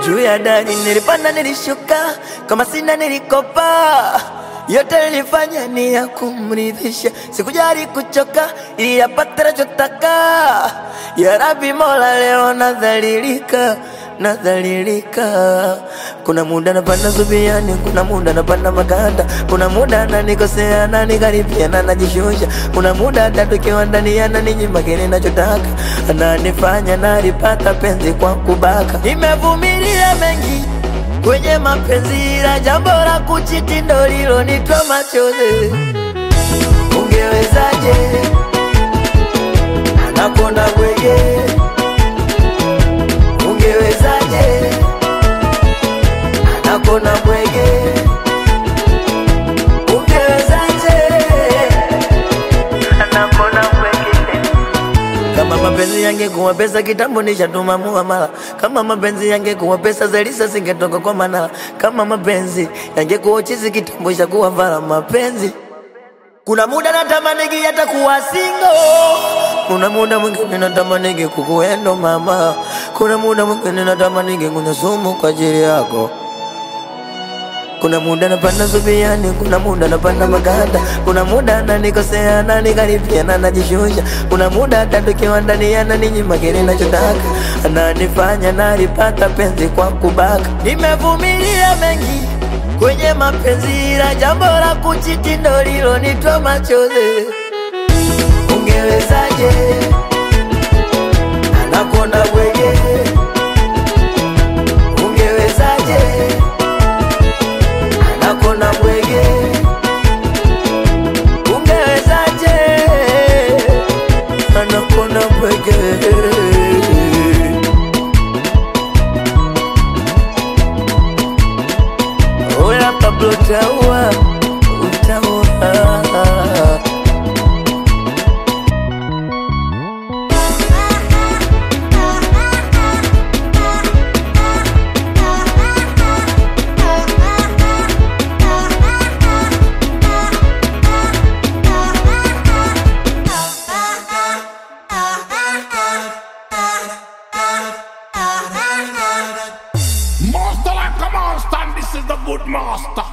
juu ya dari, nilipanda nilishuka, kama sina nilikopa. Yote nilifanya ni ya kumridhisha, sikujali kuchoka ili yapate nachotaka. Ya Rabbi Mola, leo nadhalilika, nadhalilika. Kuna muda napanda zubiani, kuna muda napanda maganda, kuna muda nanikosea na nikaribia na najishusha, kuna muda hata tukiwa ndani ananinyima kile nachotaka, ananifanya nalipata penzi kwa kubaka. Nimevumilia mengi kwenye mapenzi, ila jambo la kuchiti ndo lilonitoa machozi. Ungewezaje anakonda bwege, ungewezaje anakonda bwege, ungewezaje anakonda bwege. Kama mapenzi yangekuwa pesa kitambo nishatuma muamala. Kama mapenzi yangekuwa pesa Zaiylissa singetoka kwa Manala. Kama mapenzi yangekuwa chizi kitambo ishakuwa vala mapenzi. Kuna muda natamani hata kuwa single, kuna muda mwingine natamani kukuendo mama, kuna muda mwingine natamani kunywa sumu kwa ajili yako. Kuna muda napanda zubiani, kuna muda napanda maganda, kuna muda nanikosea na nikaribia na najishusha, kuna muda hata tukiwa ndani ananinyima kile nachotaka, ananifanya nalipata penzi kwa kubaka. Nimevumilia mengi kwenye mapenzi, ila jambo la kuchiti ndo lilonitoa machozi. Ungewezaje anakonda bwege, ungewezaje anakonda bwege, ungewezaje anakonda bwege. Oya Pablo utaua, utaua. Master like a master, and this is the good master.